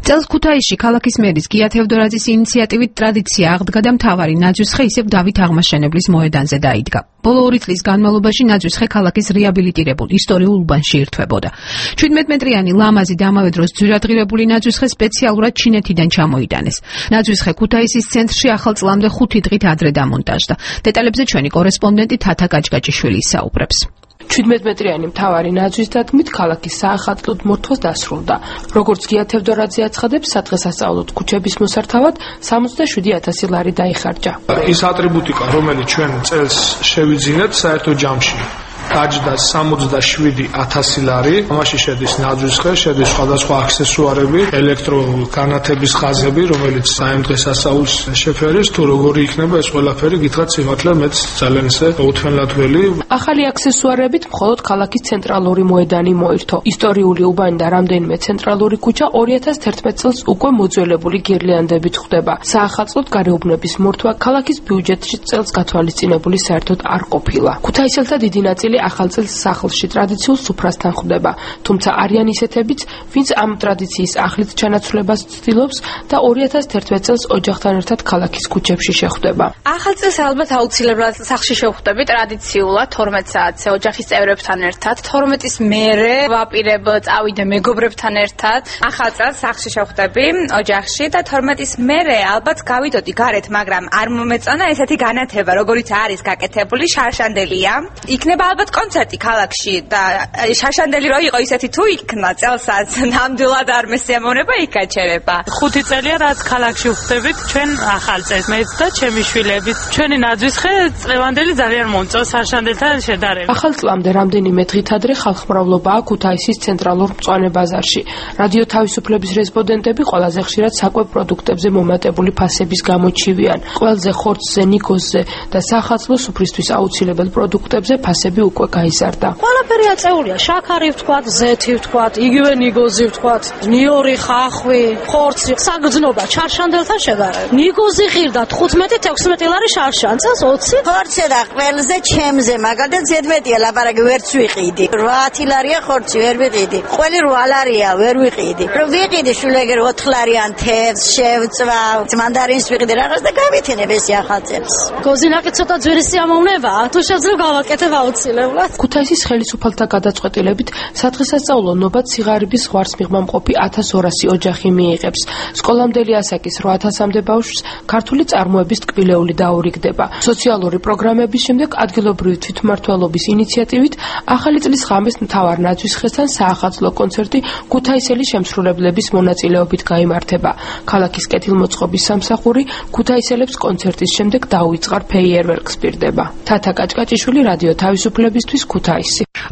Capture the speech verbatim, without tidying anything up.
წელს ქუთაისში ქალაქის მერის გია თევდორაძის ინიციატივით ტრადიცია აღდგა და მთავარი ნაძვისხე ისევ დავით აღმაშენებლის მოედანზე დაიდგა. ბოლო ორი წლის განმავლობაში ნაძვისხე ქალაქის რეაბილიტირებულ ისტორიულ უბანში ირთვებოდა. შვიდმეტ მეტრიანი ლამაზი და ამავე დროს ძვირადღირებული ნაძვისხე სპეციალურად ჩინეთიდან ჩამოიტანეს. ნაძვისხე ქუთაისის ცენტრში ახალ წლამდე ხუთი დღით ადრე დამონტაჟდა. დეტალებზე ჩვენი კორესპონდენტი თათა კაჭკაჭიშვილი ისაუბრებს. შვიდმეტ მეტრიანი მთავარი ნაძვის დადგმით ქალაქის საახალწლოდ მორთვას დასრულდა. როგორც გია თევდორაძე აცხადებს, სადღესასწაულოდ ქუჩების მოსართავად სამოცდაშვიდი ათასი ლარი დაიხარჯა. ის ატრიბუტიკა, რომელიც ჩვენ წელს შევიძინეთ, საერთო ჯამში დაჯდა სამოცდაშვიდი ათასი ლარი. ამაში შედის ნაძვისხე, შედის სხვადასხვა აქსესუარები, ელექტროგანათების ხაზები, რომელიც საერთო-სასწაულს შეფერის, თუ როგორი იქნება ეს ყველაფერი, გითხრათ სიმართლე, მეც ძალიან ისე უთმენლათველი. ახალი აქსესუარებით მხოლოდ ქალაქის ცენტრალური მოედანი მოირთო. ისტორიული უბანი და რამდენიმე ცენტრალური ქუჩა ორი ათას თერთმეტ წელს უკვე მოძველებული გირლიანდებით ხვდება. საახალწლოდ გარეუბნების მორთვა ქალაქის ბიუჯეტში წელს გათვალისწინებული საერთოდ არ ყოფილა. ქუთაისელთა დიდი ნაწილი ახალ წელს სახლში ტრადიციულ სუფრასთან ხვდება, თუმცა არიან ისეთებიც, ვინც ამ ტრადიციის ახლით ჩანაცვლებას ცდილობს და ორი ათას თერთმეტ წელს ოჯახთან ერთად ქალაქის ქუჩებში შეხვდება. ახალ წელს ალბათ აუცილებლად სახლში შევხვდები ტრადიციულად თორმეტ საათზე ოჯახის წევრებთან ერთად, თორმეტის მერე ვაპირებ წავიდე მეგობრებთან ერთად. ახალ წელს სახლში შევხვდები ოჯახში და თორმეტის მერე ალბათ გავიდოდი გარეთ, მაგრამ არ მომეწონა ესეთი განათება, როგორიც არის გაკეთებული, შარშანდელია. იქნება ალბათ კონცერტი ქალაქში და შაშანდელი რო იყო ისეთი თუ იქნა წელსაც ნამდვილად არ მესიამოვნება იქაჩერება. ხუთი წელია რაც ქალაქში ვხვდებით ჩვენ ახალ წელს მეც და ჩემი შვილებით. ჩვენი ნაძვისხე წლევანდელი ძალიან მომწონს შაშანდელთან შედარებით. ახალ წლამდე რამდენიმე დღით ადრე ხალხმრავლობაა ქუთაისის ცენტრალურ მწვანე ბაზარში. რადიო თავისუფლების რესპონდენტები ყველაზე ხშირად საკვებ პროდუქტებზე მომატებული ფასების გამო ჩივიან. ყველზე ხორცზე, ნიკოზზე და საახალწლო სუფრისთვის აუცილებელ პროდუქტებზე ფასები უკვე გაიზარდა. ყველაფერი აწეულია, შაქარი ვთქვათ, ზეთი ვთქვათ, იგივე ნიგოზი ვთქვათ, ნიორი, ხახვი, ხორცი, საგრძნობა ჩარშანდელთან შედარებით. ნიგოზი ღირდა თხუთმეტი თექვსმეტი ლარი შარშან, წელს ოცი. ხორცი და ყველზე ჩემზე, მაგალითად ზედმეტია ლაპარაკი ვერც ვიყიდი. ათი ლარია ხორცი ვერ ვიყიდი. ყველი რვა ლარია ვერ ვიყიდი. რომ ვიყიდი შულეგერ ოთხ ლარიან თევზს შევწვავ, მანდარინს ვიყიდი რაღაც და გავითენებ ეს ახალ წელს. გოზინაკი ცოტა ძვირი სიამოვნებაა, თუ შეძლებ გავაკეთებ აუცილებლად. ქუთაისის ხელისუფალთა გადაწყვეტილებით სადღესასწაულო ნობად სიღარიბის ზღვარს მიღმამყოფი ათას ორასი ოჯახი მიიღებს. სკოლამდელი ასაკის რვა ათასამდე ბავშვს ქართული წარმოების ტკბილეული დაურიგდება. სოციალური პროგრამების შემდეგ ადგილობრივი თვითმმართველობის ინიციატივით ახალი წლის ღამეს მთავარ ნაძვისხესთან საახალწლო კონცერტი ქუთაისელი შემსრულებლების მონაწილეობით გაიმართება. ქალაქის კეთილმოწყობის სამსახური ქუთაისელებს კონცერტის შემდეგ დაუიწყარ ფეიერვერკს პირდება. თათა კაჭკაჭიშვილი, რადიო თავისუფლებისთვის, ქუთაისი.